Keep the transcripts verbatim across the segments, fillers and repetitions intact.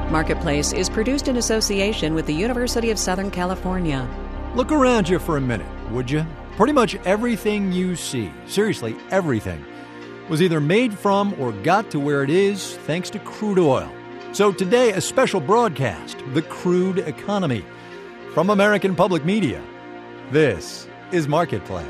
Marketplace is produced in association with the University of Southern California. Look around you for a minute, would you? Pretty much everything you see, seriously everything, was either made from or got to where it is thanks to crude oil. So today, a special broadcast, The Crude Economy. From American Public Media, this is Marketplace.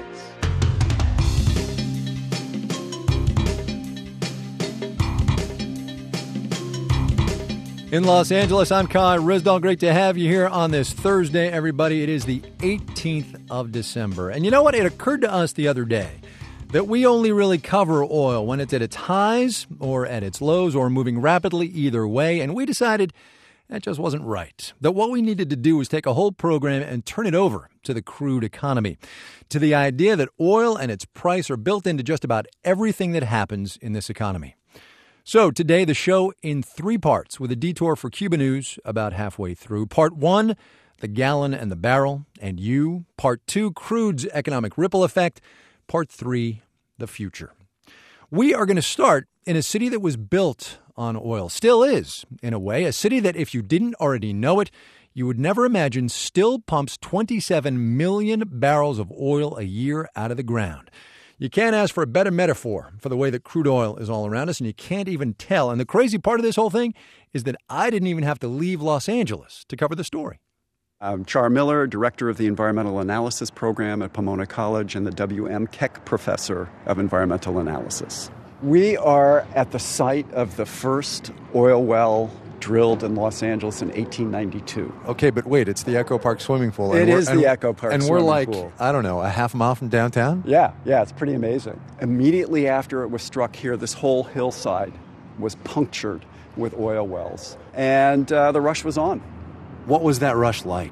In Los Angeles, I'm Kai Ryssdal. Great to have you here on this Thursday, everybody. It is the eighteenth of December. And you know what? It occurred to us the other day that we only really cover oil when it's at its highs or at its lows or moving rapidly either way. And we decided that just wasn't right. That what we needed to do was take a whole program and turn it over to the crude economy, to the idea that oil and its price are built into just about everything that happens in this economy. So today, the show in three parts with a detour for Cuba news about halfway through. Part one, the gallon and the barrel and you. Part two, crude's economic ripple effect. Part three, the future. We are going to start in a city that was built on oil, still is, in a way, a city that if you didn't already know it, you would never imagine still pumps twenty-seven million barrels of oil a year out of the ground. You can't ask for a better metaphor for the way that crude oil is all around us, and you can't even tell. And the crazy part of this whole thing is that I didn't even have to leave Los Angeles to cover the story. I'm Char Miller, Director of the Environmental Analysis Program at Pomona College and the W M Keck Professor of Environmental Analysis. We are at the site of the first oil well drilled in Los Angeles in eighteen ninety-two. Okay, but wait, it's the Echo Park swimming pool. It is the Echo Park swimming pool. And we're like, pool. I don't know, a half mile from downtown? Yeah, yeah, it's pretty amazing. Immediately after it was struck here, this whole hillside was punctured with oil wells. And uh, the rush was on. What was that rush like?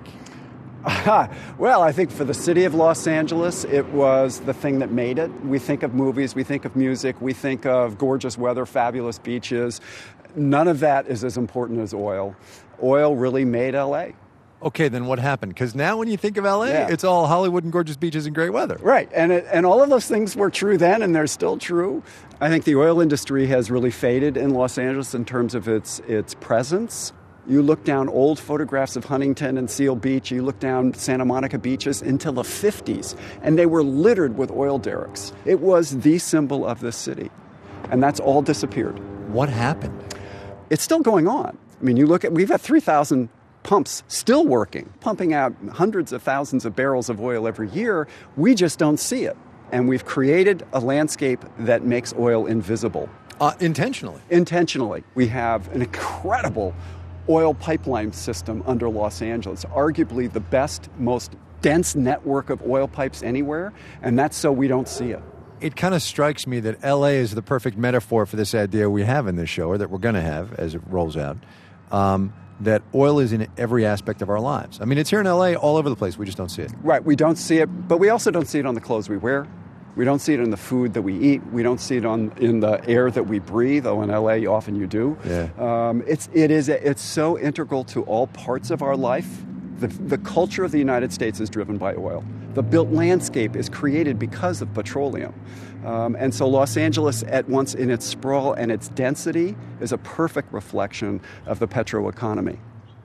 Well, I think for the city of Los Angeles, it was the thing that made it. We think of movies, we think of music, we think of gorgeous weather, fabulous beaches. None of that is as important as oil. Oil really made L A. Okay, then what happened? Because now when you think of L A, yeah. it's all Hollywood and gorgeous beaches and great weather. Right, and it, and all of those things were true then, and they're still true. I think the oil industry has really faded in Los Angeles in terms of its its presence. You look down old photographs of Huntington and Seal Beach, you look down Santa Monica beaches into the fifties, and they were littered with oil derricks. It was the symbol of this city, and that's all disappeared. What happened? It's still going on. I mean, you look at, we've had three thousand pumps still working, pumping out hundreds of thousands of barrels of oil every year. We just don't see it. And we've created a landscape that makes oil invisible. Uh, intentionally? Intentionally. We have an incredible oil pipeline system under Los Angeles, arguably the best, most dense network of oil pipes anywhere, and that's so we don't see it. It kind of strikes me that L A is the perfect metaphor for this idea we have in this show, or that we're going to have as it rolls out, um, that oil is in every aspect of our lives. I mean, it's here in L A all over the place. We just don't see it. Right. We don't see it, but we also don't see it on the clothes we wear. We don't see it in the food that we eat. We don't see it on in the air that we breathe, though in L A often you do. Yeah. Um, it's, it is, it's so integral to all parts of our life. The, the culture of the United States is driven by oil. The built landscape is created because of petroleum. Um, and so Los Angeles, at once in its sprawl and its density, is a perfect reflection of the petro economy.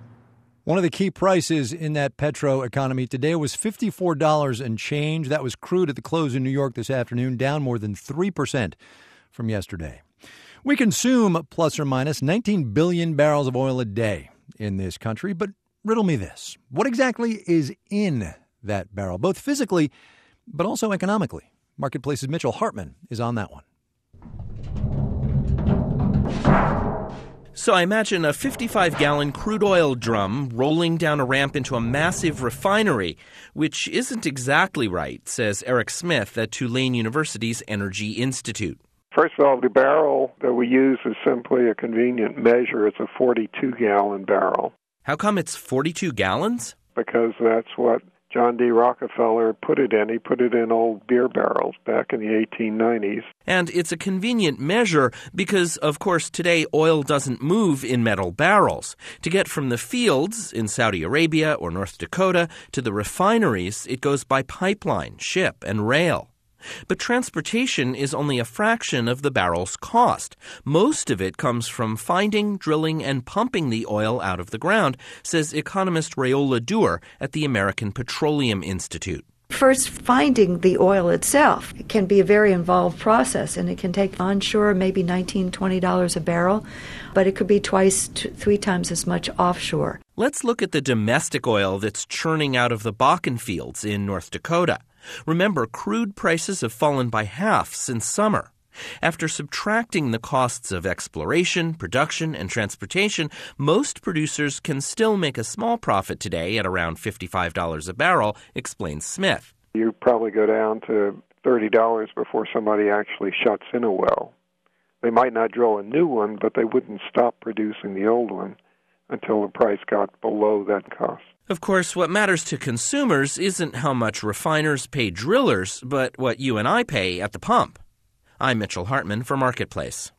One of the key prices in that petro economy today was fifty-four dollars and change. That was crude at the close in New York this afternoon, down more than three percent from yesterday. We consume plus or minus nineteen billion barrels of oil a day in this country, but riddle me this. What exactly is in that barrel, both physically but also economically? Marketplace's Mitchell Hartman is on that one. So I imagine a fifty-five gallon crude oil drum rolling down a ramp into a massive refinery, which isn't exactly right, says Eric Smith at Tulane University's Energy Institute. First of all, the barrel that we use is simply a convenient measure. It's a forty-two gallon barrel. How come it's forty-two gallons? Because that's what John D. Rockefeller put it in. He put it in old beer barrels back in the eighteen nineties. And it's a convenient measure because, of course, today oil doesn't move in metal barrels. To get from the fields in Saudi Arabia or North Dakota to the refineries, it goes by pipeline, ship, and rail. But transportation is only a fraction of the barrel's cost. Most of it comes from finding, drilling, and pumping the oil out of the ground, says economist Rayola Dewar at the American Petroleum Institute. First, finding the oil itself. It can be a very involved process, and it can take onshore maybe nineteen dollars, twenty dollars a barrel, but it could be twice, to three times as much offshore. Let's look at the domestic oil that's churning out of the Bakken fields in North Dakota. Remember, crude prices have fallen by half since summer. After subtracting the costs of exploration, production, and transportation, most producers can still make a small profit today at around fifty-five dollars a barrel, explains Smith. You probably go down to thirty dollars before somebody actually shuts in a well. They might not drill a new one, but they wouldn't stop producing the old one until the price got below that cost. Of course, what matters to consumers isn't how much refiners pay drillers, but what you and I pay at the pump. I'm Mitchell Hartman for Marketplace.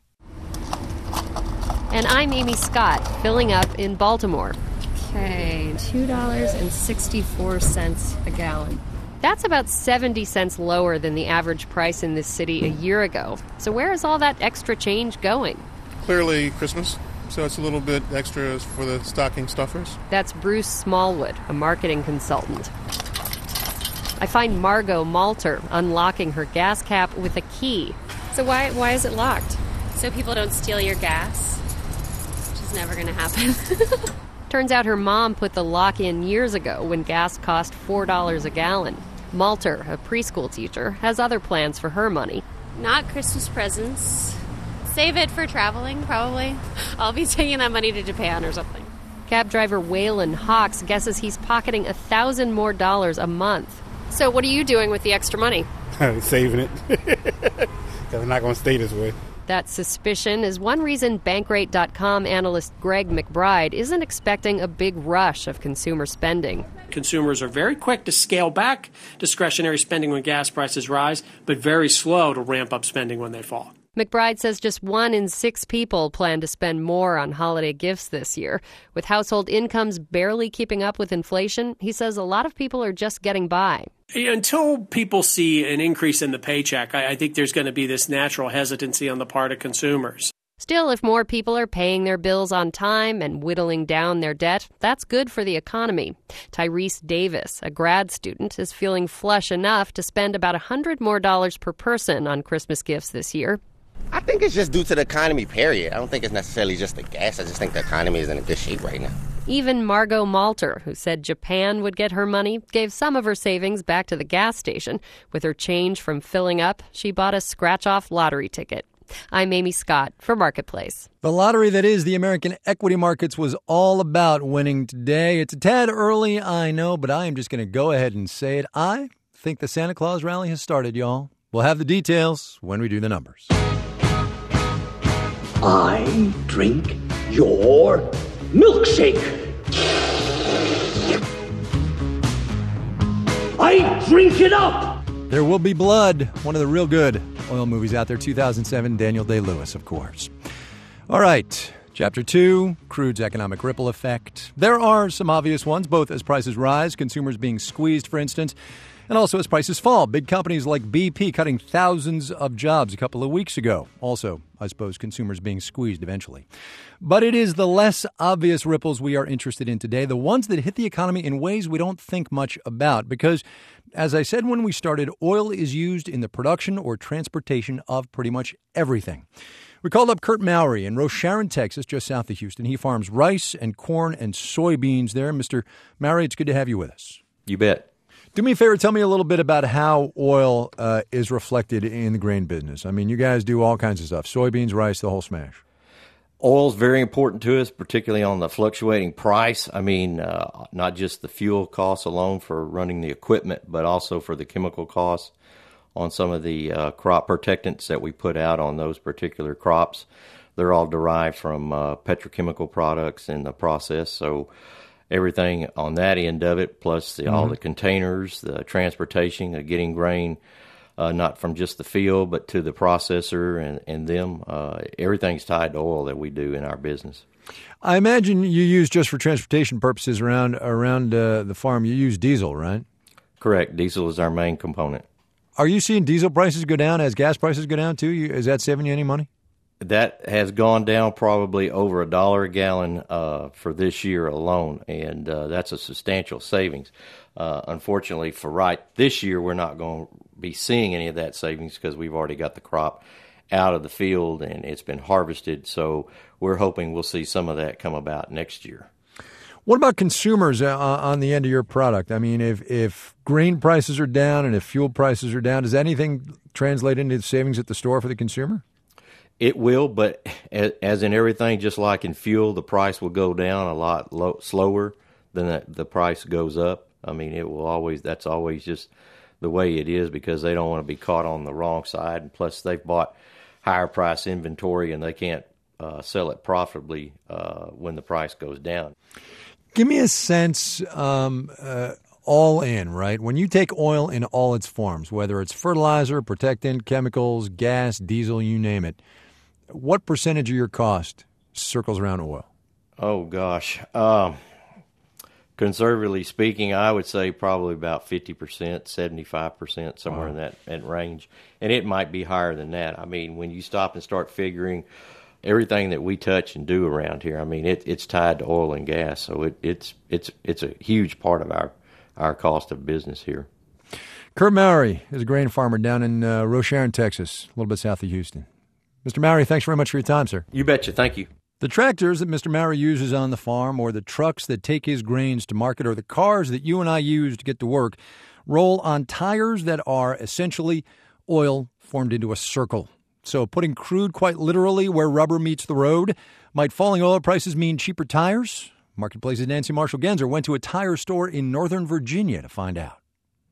And I'm Amy Scott, filling up in Baltimore. Okay, two dollars and sixty-four cents a gallon. That's about seventy cents lower than the average price in this city a year ago. So where is all that extra change going? Clearly Christmas, so it's a little bit extra for the stocking stuffers. That's Bruce Smallwood, a marketing consultant. I find Margot Malter unlocking her gas cap with a key. So why why is it locked? So people don't steal your gas, which is never going to happen. Turns out her mom put the lock in years ago when gas cost four dollars a gallon. Malter, a preschool teacher, has other plans for her money. Not Christmas presents. Save it for traveling, probably. I'll be taking that money to Japan or something. Cab driver Waylon Hawks guesses he's pocketing a thousand more dollars a month. So what are you doing with the extra money? Saving it. Because I'm not going to stay this way. That suspicion is one reason Bankrate dot com analyst Greg McBride isn't expecting a big rush of consumer spending. Consumers are very quick to scale back discretionary spending when gas prices rise, but very slow to ramp up spending when they fall. McBride says just one in six people plan to spend more on holiday gifts this year. With household incomes barely keeping up with inflation, he says a lot of people are just getting by. Until people see an increase in the paycheck, I, I think there's going to be this natural hesitancy on the part of consumers. Still, if more people are paying their bills on time and whittling down their debt, that's good for the economy. Tyrese Davis, a grad student, is feeling flush enough to spend about one hundred more dollars per person on Christmas gifts this year. I think it's just due to the economy, period. I don't think it's necessarily just the gas. I just think the economy is in a good shape right now. Even Margot Malter, who said Japan would get her money, gave some of her savings back to the gas station. With her change from filling up, she bought a scratch-off lottery ticket. I'm Amy Scott for Marketplace. The lottery that is the American equity markets was all about winning today. It's a tad early, I know, but I am just going to go ahead and say it. I think the Santa Claus rally has started, y'all. We'll have the details when we do the numbers. I drink your milkshake. I drink it up. There Will Be Blood, one of the real good oil movies out there, two thousand seven, Daniel Day-Lewis, of course. All right, Chapter two, crude's economic ripple effect. There are some obvious ones, both as prices rise, consumers being squeezed, for instance, and also as prices fall. Big companies like B P cutting thousands of jobs a couple of weeks ago. Also, I suppose, consumers being squeezed eventually. But it is the less obvious ripples we are interested in today, the ones that hit the economy in ways we don't think much about. Because, as I said when we started, oil is used in the production or transportation of pretty much everything. We called up Kurt Mowry in Rosharon, Texas, just south of Houston. He farms rice and corn and soybeans there. Mister Mowry, it's good to have you with us. You bet. Do me a favor, tell me a little bit about how oil uh, is reflected in the grain business. I mean, you guys do all kinds of stuff, soybeans, rice, the whole smash. Oil is very important to us, particularly on the fluctuating price. I mean, uh, not just the fuel costs alone for running the equipment, but also for the chemical costs on some of the uh, crop protectants that we put out on those particular crops. They're all derived from uh, petrochemical products in the process, so everything on that end of it, plus the, mm-hmm. all the containers, the transportation, uh, getting grain, uh, not from just the field, but to the processor and, and them. Uh, everything's tied to oil that we do in our business. I imagine you use, just for transportation purposes around around uh, the farm, you use diesel, right? Correct. Diesel is our main component. Are you seeing diesel prices go down as gas prices go down, too? You, is that saving you any money? That has gone down probably over a dollar a gallon uh, for this year alone, and uh, that's a substantial savings. Uh, unfortunately, for right this year, we're not going to be seeing any of that savings because we've already got the crop out of the field and it's been harvested. So we're hoping we'll see some of that come about next year. What about consumers uh, on the end of your product? I mean, if, if grain prices are down and if fuel prices are down, does anything translate into savings at the store for the consumer? It will, but as in everything, just like in fuel, the price will go down a lot low, slower than the, the price goes up. I mean, it will always, that's always just the way it is because they don't want to be caught on the wrong side. And plus, they've bought higher price inventory and they can't uh, sell it profitably uh, when the price goes down. Give me a sense, um, uh, all in, right? When you take oil in all its forms, whether it's fertilizer, protectant, chemicals, gas, diesel, you name it, what percentage of your cost circles around oil? Oh, gosh. Um, conservatively speaking, I would say probably about fifty percent, seventy-five percent, somewhere wow. in that, that range. And it might be higher than that. I mean, when you stop and start figuring everything that we touch and do around here, I mean, it, it's tied to oil and gas. So it, it's it's it's a huge part of our, our cost of business here. Kurt Mowry is a grain farmer down in uh, Rocheron, Texas, a little bit south of Houston. Mister Mowry, thanks very much for your time, sir. You betcha. Thank you. The tractors that Mister Mowry uses on the farm, or the trucks that take his grains to market, or the cars that you and I use to get to work, roll on tires that are essentially oil formed into a circle. So putting crude quite literally where rubber meets the road, might falling oil prices mean cheaper tires? Marketplace's Nancy Marshall-Genzer went to a tire store in Northern Virginia to find out.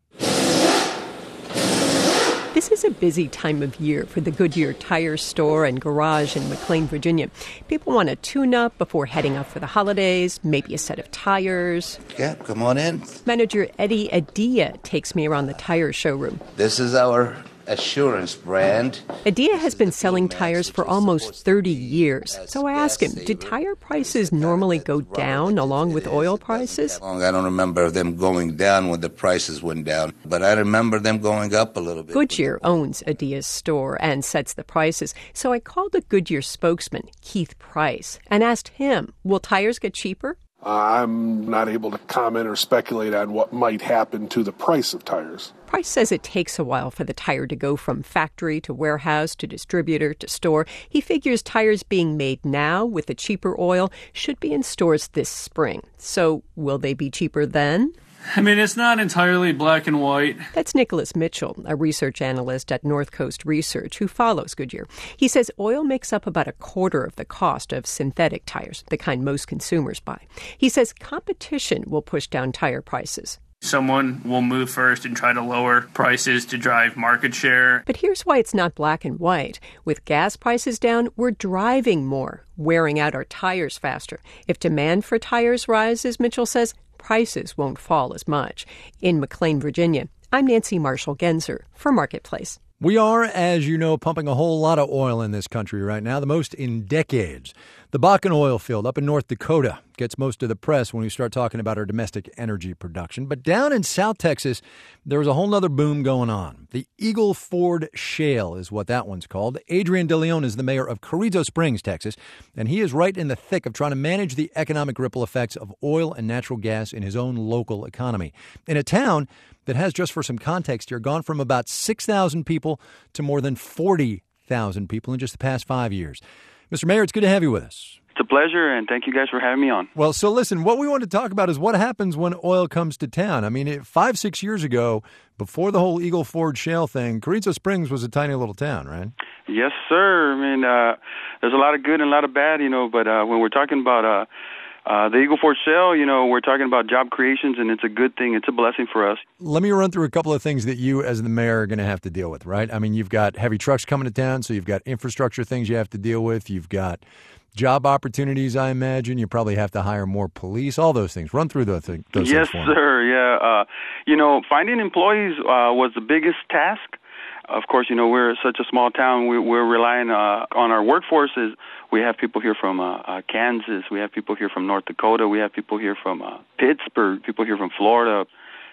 This is a busy time of year for the Goodyear Tire Store and Garage in McLean, Virginia. People want a tune-up before heading out for the holidays, maybe a set of tires. Yeah, come on in. Manager Eddie Adia takes me around the tire showroom. This is our Assurance brand. Adia has been selling tires for almost thirty years. So I asked him, do tire prices normally go down along with oil prices? I don't remember them going down when the prices went down, but I remember them going up a little bit. Goodyear owns Adia's store and sets the prices. So I called the Goodyear spokesman, Keith Price, and asked him, will tires get cheaper? Uh, I'm not able to comment or speculate on what might happen to the price of tires. Price says it takes a while for the tire to go from factory to warehouse to distributor to store. He figures tires being made now with the cheaper oil should be in stores this spring. So will they be cheaper then? I mean, it's not entirely black and white. That's Nicholas Mitchell, a research analyst at North Coast Research who follows Goodyear. He says oil makes up about a quarter of the cost of synthetic tires, the kind most consumers buy. He says competition will push down tire prices. Someone will move first and try to lower prices to drive market share. But here's why it's not black and white. With gas prices down, we're driving more, wearing out our tires faster. If demand for tires rises, Mitchell says, prices won't fall as much. In McLean, Virginia, I'm Nancy Marshall-Genzer for Marketplace. We are, as you know, pumping a whole lot of oil in this country right now, the most in decades. The Bakken oil field up in North Dakota gets most of the press when we start talking about our domestic energy production. But down in South Texas, there was a whole other boom going on. The Eagle Ford Shale is what that one's called. Adrian De Leon is the mayor of Carrizo Springs, Texas, and he is right in the thick of trying to manage the economic ripple effects of oil and natural gas in his own local economy. In a town that has, just for some context here, gone from about six thousand people to more than forty thousand people in just the past five years. Mister Mayor, it's good to have you with us. It's a pleasure, and thank you guys for having me on. Well, so listen, what we want to talk about is what happens when oil comes to town. I mean, it, five, six years ago, before the whole Eagle Ford Shale thing, Carrizo Springs was a tiny little town, right? Yes, sir. I mean, uh, there's a lot of good and a lot of bad, you know, but uh, when we're talking about uh, uh, the Eagle Ford Shale, you know, we're talking about job creations, and it's a good thing. It's a blessing for us. Let me run through a couple of things that you, as the mayor, are going to have to deal with, right? I mean, you've got heavy trucks coming to town, so you've got infrastructure things you have to deal with. You've got job opportunities, I imagine. You probably have to hire more police, all those things. Run through those, th- those yes, things for me. Yes, sir. Yeah. Uh, you know, finding employees uh, was the biggest task. Of course, you know, we're such a small town. We, we're relying uh, on our workforces. We have people here from uh, uh, Kansas. We have people here from North Dakota. We have people here from uh, Pittsburgh, people here from Florida.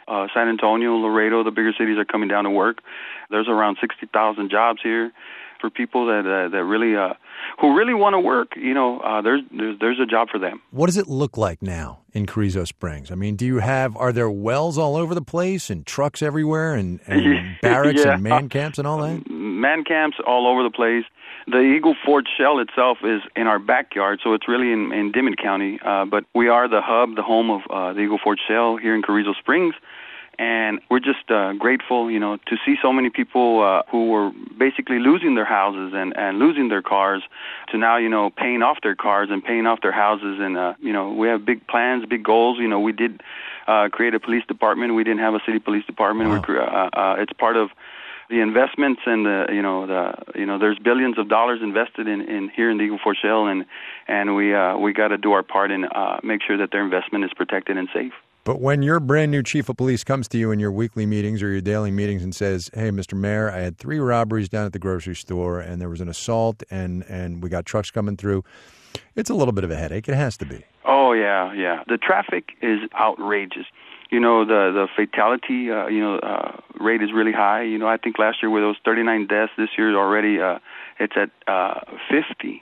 Uh, San Antonio, Laredo, the bigger cities are coming down to work. There's around sixty thousand jobs here for people that uh, that really uh, who really want to work. You know, uh, there's, there's there's a job for them. What does it look like now in Carrizo Springs? I mean, do you have are there wells all over the place and trucks everywhere and, and barracks yeah. and man camps and all that? Man camps all over the place. The Eagle Ford Shell itself is in our backyard, so it's really in, in Dimmitt County. Uh, but we are the hub, the home of uh, the Eagle Ford Shell here in Carrizo Springs. And we're just uh, grateful, you know, to see so many people uh, who were basically losing their houses and, and losing their cars to now, you know, paying off their cars and paying off their houses. And, uh, you know, we have big plans, big goals. You know, we did uh, create a police department. We didn't have a city police department. Wow. We're, uh, uh, it's part of the investments and the, you know, the, you know, there's billions of dollars invested in, in here in the Eagle Ford Shell, and, and we, uh, we got to do our part and uh, make sure that their investment is protected and safe. But when your brand new chief of police comes to you in your weekly meetings or your daily meetings and says, hey, Mister Mayor, I had three robberies down at the grocery store and there was an assault and, and we got trucks coming through, it's a little bit of a headache. It has to be. Oh, yeah, yeah. The traffic is outrageous. You know, the, the fatality, uh, you know, uh, rate is really high. You know, I think last year with those thirty-nine deaths, this year already uh, it's at uh, fifty.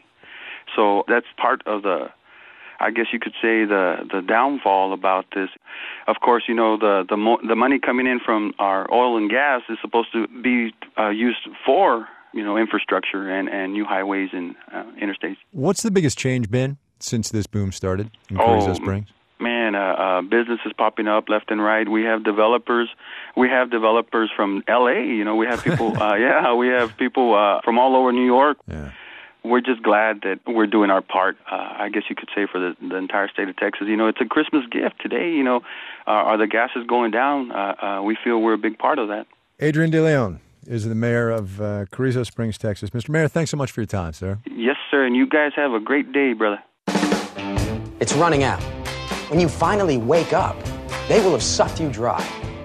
So that's part of the, I guess you could say, the, the downfall about this. Of course, you know, the the, mo- the money coming in from our oil and gas is supposed to be uh, used for, you know, infrastructure and, and new highways and uh, interstates. What's the biggest change been since this boom started in Carrizo Oh, Springs? Man, uh, uh, businesses popping up left and right. We have developers. We have developers from L A. You know, we have people. uh, yeah, we have people uh, from all over New York. Yeah. We're just glad that we're doing our part. Uh, I guess you could say for the, the entire state of Texas. You know, it's a Christmas gift today. You know, uh, are the gases going down? Uh, uh, we feel we're a big part of that. Adrian De Leon is the mayor of uh, Carrizo Springs, Texas. Mister Mayor, thanks so much for your time, sir. Yes, sir. And you guys have a great day, brother. It's running out. When you finally wake up, they will have sucked you dry.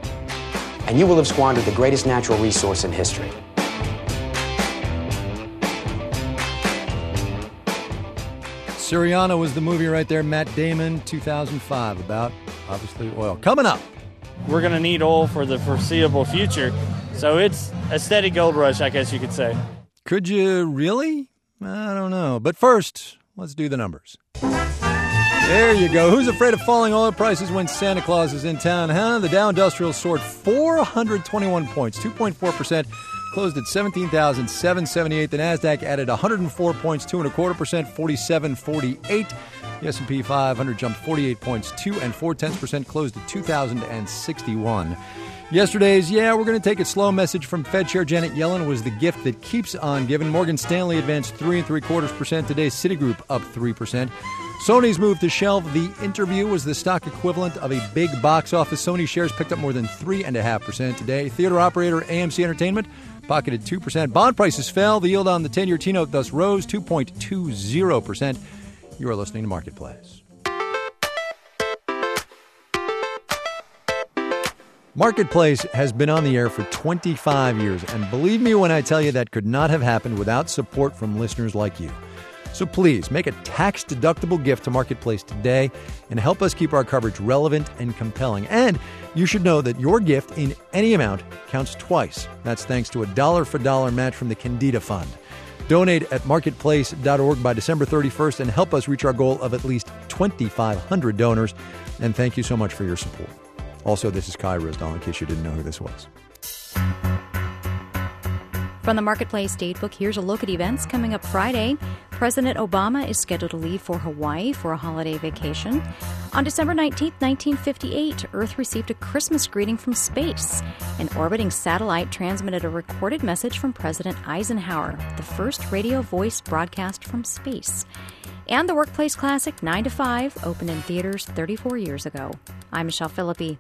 And you will have squandered the greatest natural resource in history. Syriana was the movie right there. Matt Damon, two thousand five, about, obviously, oil. Coming up. We're going to need oil for the foreseeable future. So it's a steady gold rush, I guess you could say. Could you really? I don't know. But first, let's do the numbers. There you go. Who's afraid of falling oil prices when Santa Claus is in town, huh? The Dow Industrial soared four hundred twenty-one points, two point four percent, closed at seventeen thousand seven hundred seventy-eight. The Nasdaq added one hundred four points, two and a quarter percent, forty-seven forty-eight. The S and P five hundred jumped forty-eight points, two and four tenths percent, closed at two thousand sixty-one. Yesterday's Yeah, We're Going to Take It Slow message from Fed Chair Janet Yellen was the gift that keeps on giving. Morgan Stanley advanced three and three quarters percent today. Citigroup up three percent. Sony's move to shelve The Interview was the stock equivalent of a big box office. Sony shares picked up more than three point five percent today. Theater operator A M C Entertainment pocketed two percent. Bond prices fell. The yield on the ten-year T-note thus rose two point two zero percent. You are listening to Marketplace. Marketplace has been on the air for twenty-five years, and believe me when I tell you that could not have happened without support from listeners like you. So please make a tax-deductible gift to Marketplace today and help us keep our coverage relevant and compelling. And you should know that your gift in any amount counts twice. That's thanks to a dollar-for-dollar match from the Candida Fund. Donate at marketplace dot org by December thirty-first and help us reach our goal of at least twenty-five hundred donors. And thank you so much for your support. Also, this is Kai Ryssdal, in case you didn't know who this was. From the Marketplace Datebook, here's a look at events coming up Friday. President Obama is scheduled to leave for Hawaii for a holiday vacation. On December nineteenth, nineteen fifty-eight, Earth received a Christmas greeting from space. An orbiting satellite transmitted a recorded message from President Eisenhower, the first radio voice broadcast from space. And the workplace classic nine to five opened in theaters thirty-four years ago. I'm Michelle Philippi.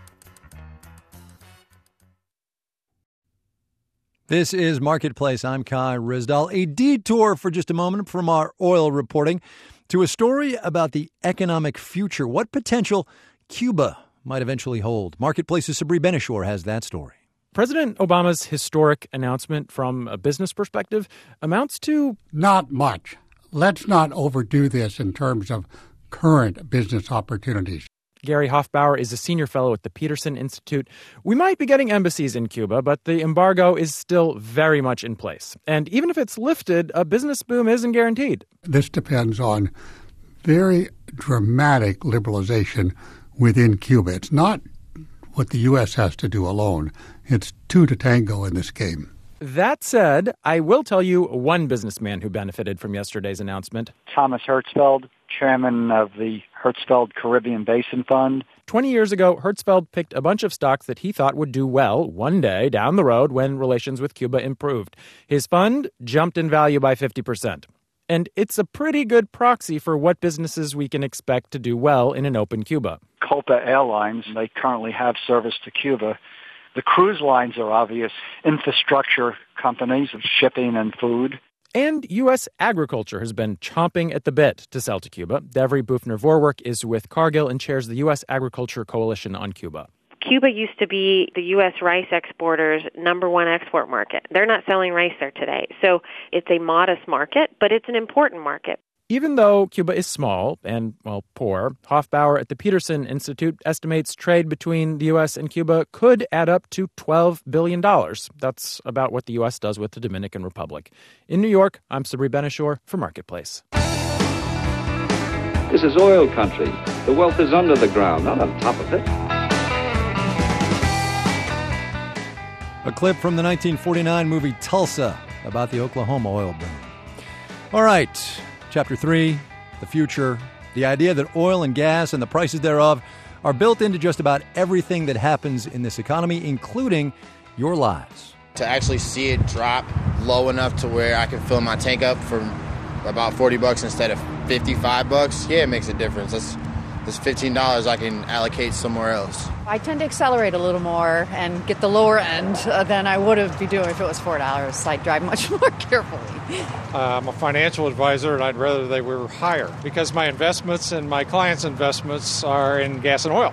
This is Marketplace. I'm Kai Ryssdal. A detour for just a moment from our oil reporting to a story about the economic future. What potential Cuba might eventually hold. Marketplace's Sabri Benishore has that story. President Obama's historic announcement from a business perspective amounts to not much. Let's not overdo this in terms of current business opportunities. Gary Hofbauer is a senior fellow at the Peterson Institute. We might be getting embassies in Cuba, but the embargo is still very much in place. And even if it's lifted, a business boom isn't guaranteed. This depends on very dramatic liberalization within Cuba. It's not what the U S has to do alone. It's two to tango in this game. That said, I will tell you one businessman who benefited from yesterday's announcement. Thomas Hertzfeld, chairman of the Hertzfeld Caribbean Basin Fund. Twenty years ago, Hertzfeld picked a bunch of stocks that he thought would do well one day down the road when relations with Cuba improved. His fund jumped in value by fifty percent. And it's a pretty good proxy for what businesses we can expect to do well in an open Cuba. Copa Airlines, they currently have service to Cuba. The cruise lines are obvious infrastructure companies of shipping and food. And U S agriculture has been chomping at the bit to sell to Cuba. Devery Bufner-Vorwerk is with Cargill and chairs the U S Agriculture Coalition on Cuba. Cuba used to be the U S rice exporters' number one export market. They're not selling rice there today. So it's a modest market, but it's an important market. Even though Cuba is small and, well, poor, Hofbauer at the Peterson Institute estimates trade between the U S and Cuba could add up to twelve billion dollars. That's about what the U S does with the Dominican Republic. In New York, I'm Sabri Ben-Achour for Marketplace. This is oil country. The wealth is under the ground, not on top of it. A clip from the nineteen forty-nine movie Tulsa about the Oklahoma oil boom. All right. Chapter three, the future, the idea that oil and gas and the prices thereof are built into just about everything that happens in this economy, including your lives. To actually see it drop low enough to where I can fill my tank up for about forty bucks instead of fifty-five bucks, yeah, it makes a difference. That's, that's fifteen dollars I can allocate somewhere else. I tend to accelerate a little more and get the lower end uh, than I would have been doing if it was four dollars. I drive much more carefully. Uh, I'm a financial advisor, and I'd rather they were higher because my investments and my clients' investments are in gas and oil.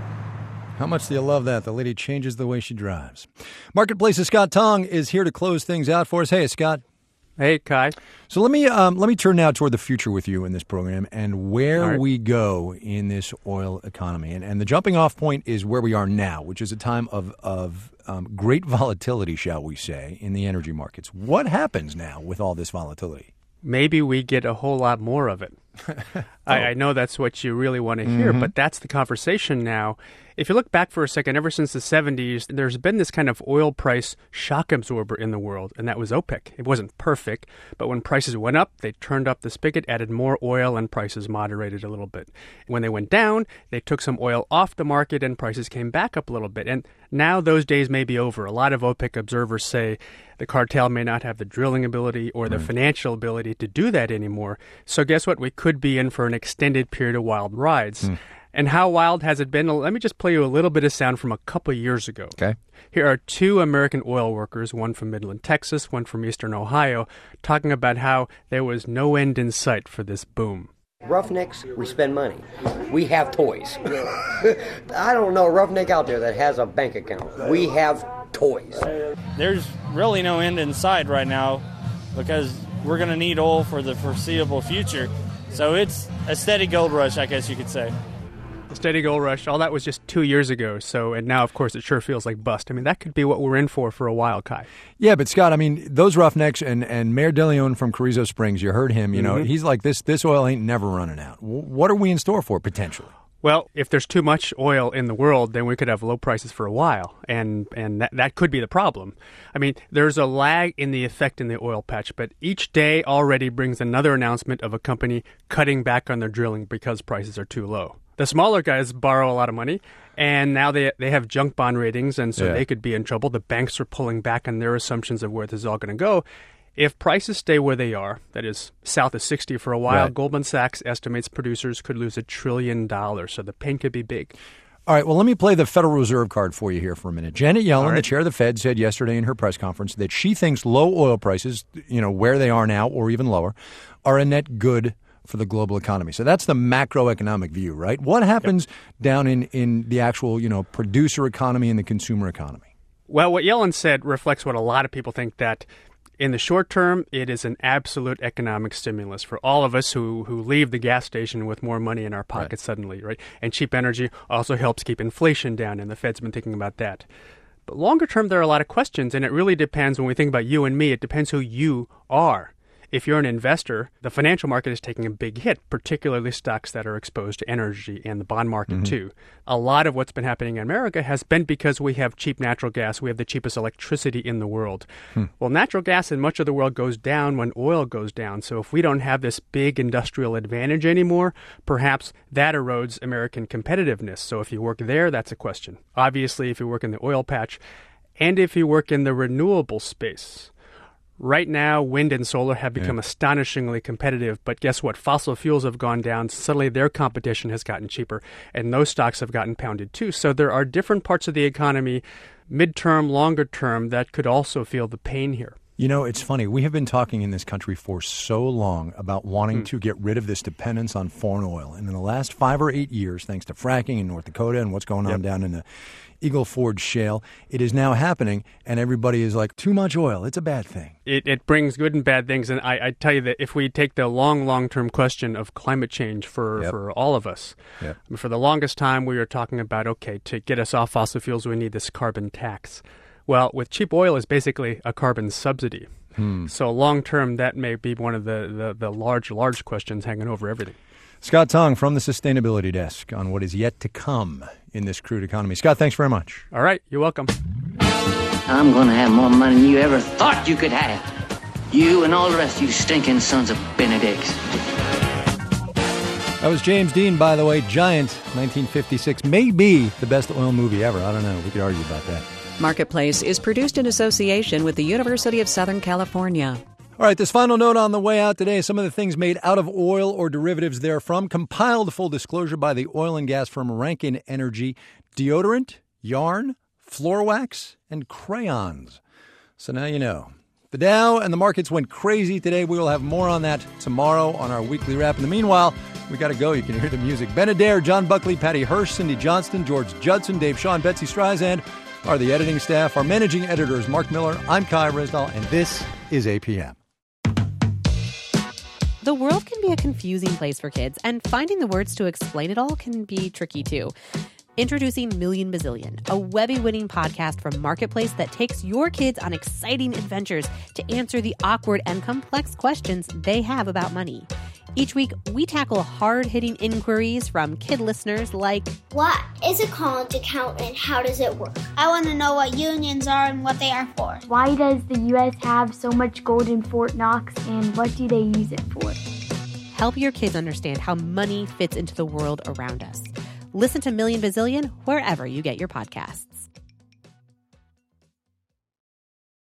How much do you love that? The lady changes the way she drives. Marketplace's Scott Tong is here to close things out for us. Hey, Scott. Hey, Kai. So let me um, let me turn now toward the future with you in this program and where right. we go in this oil economy. And, and the jumping off point is where we are now, which is a time of, of um, great volatility, shall we say, in the energy markets. What happens now with all this volatility? Maybe we get a whole lot more of it. oh. I, I know that's what you really want to hear, Mm-hmm. but that's the conversation now. If you look back for a second, ever since the seventies, there's been this kind of oil price shock absorber in the world, and that was OPEC. It wasn't perfect, but when prices went up, they turned up the spigot, added more oil, and prices moderated a little bit. When they went down, they took some oil off the market, and prices came back up a little bit. And now those days may be over. A lot of OPEC observers say the cartel may not have the drilling ability or the right. financial ability to do that anymore. So guess what? We could be in for an extended period of wild rides. Mm. And how wild has it been? Let me just play you a little bit of sound from a couple years ago. Okay. Here are two American oil workers, one from Midland, Texas, one from Eastern Ohio, talking about how there was no end in sight for this boom. Roughnecks, we spend money. We have toys. I don't know a roughneck out there that has a bank account. We have toys. There's really no end in sight right now because we're going to need oil for the foreseeable future. So it's a steady gold rush, I guess you could say. A steady gold rush. All that was just two years ago. So, and now, of course, it sure feels like bust. I mean, that could be what we're in for for a while, Kai. Yeah, but Scott, I mean, those roughnecks and, and Mayor DeLeon from Carrizo Springs, you heard him, you know, mm-hmm. he's like, this this oil ain't never running out. What are we in store for, potentially? Well, if there's too much oil in the world, then we could have low prices for a while, and and that, that could be the problem. I mean, there's a lag in the effect in the oil patch, but each day already brings another announcement of a company cutting back on their drilling because prices are too low. The smaller guys borrow a lot of money, and now they they have junk bond ratings, and so yeah. they could be in trouble. The banks are pulling back on their assumptions of where this is all going to go. If prices stay where they are, that is south of sixty for a while, right. Goldman Sachs estimates producers could lose a trillion dollars, so the pain could be big. All right, well, let me play the Federal Reserve card for you here for a minute. Janet Yellen, right. the chair of the Fed, said yesterday in her press conference that she thinks low oil prices, you know, where they are now or even lower, are a net good for the global economy. So that's the macroeconomic view, right? What happens yep. down in, in the actual, you know, producer economy and the consumer economy? Well, what Yellen said reflects what a lot of people think, that In the short term, it is an absolute economic stimulus for all of us who, who leave the gas station with more money in our pockets right. suddenly, right? And cheap energy also helps keep inflation down, and the Fed's been thinking about that. But longer term, there are a lot of questions, and it really depends when we think about you and me, it depends who you are. If you're an investor, the financial market is taking a big hit, particularly stocks that are exposed to energy and the bond market, mm-hmm. too. A lot of what's been happening in America has been because we have cheap natural gas. We have the cheapest electricity in the world. Hmm. Well, natural gas in much of the world goes down when oil goes down. So if we don't have this big industrial advantage anymore, perhaps that erodes American competitiveness. So if you work there, that's a question. Obviously, if you work in the oil patch and if you work in the renewable space. Right now, wind and solar have become yeah. astonishingly competitive, but guess what? Fossil fuels have gone down. Suddenly their competition has gotten cheaper, and those stocks have gotten pounded too. So there are different parts of the economy, midterm, longer term, that could also feel the pain here. You know, it's funny. We have been talking in this country for so long about wanting mm. to get rid of this dependence on foreign oil. And in the last five or eight years, thanks to fracking in North Dakota and what's going on yep. down in the Eagle Ford Shale, it is now happening, and everybody is like, too much oil, it's a bad thing. It, it brings good and bad things, and I, I tell you that if we take the long, long-term question of climate change for, yep. for all of us, yep. for the longest time we were talking about, okay, to get us off fossil fuels, we need this carbon tax. Well, with cheap oil is basically a carbon subsidy. Hmm. So long-term, that may be one of the, the, the large, large questions hanging over everything. Scott Tong from the Sustainability Desk on what is yet to come in this crude economy. Scott, thanks very much. All right. You're welcome. I'm going to have more money than you ever thought you could have. You and all the rest of you stinking sons of Benedicts. That was James Dean, by the way. Giant, nineteen fifty-six. Maybe the best oil movie ever. I don't know. We could argue about that. Marketplace is produced in association with the University of Southern California. All right, this final note on the way out today, some of the things made out of oil or derivatives therefrom, compiled full disclosure by the oil and gas firm Rankine Energy, deodorant, yarn, floor wax, and crayons. So now you know. The Dow and the markets went crazy today. We will have more on that tomorrow on our weekly wrap. In the meanwhile, we got to go. You can hear the music. Ben Adair, John Buckley, Patty Hirsch, Cindy Johnston, George Judson, Dave Shaw, and Betsy Streisand are the editing staff. Our managing editor is Mark Miller. I'm Kai Risdal, and this is A P M. The world can be a confusing place for kids, and finding the words to explain it all can be tricky, too. Introducing Million Bazillion, a Webby-winning podcast from Marketplace that takes your kids on exciting adventures to answer the awkward and complex questions they have about money. Each week, we tackle hard-hitting inquiries from kid listeners like, what is a college account and how does it work? I want to know what unions are and what they are for. Why does the U S have so much gold in Fort Knox and what do they use it for? Help your kids understand how money fits into the world around us. Listen to Million Bazillion wherever you get your podcasts.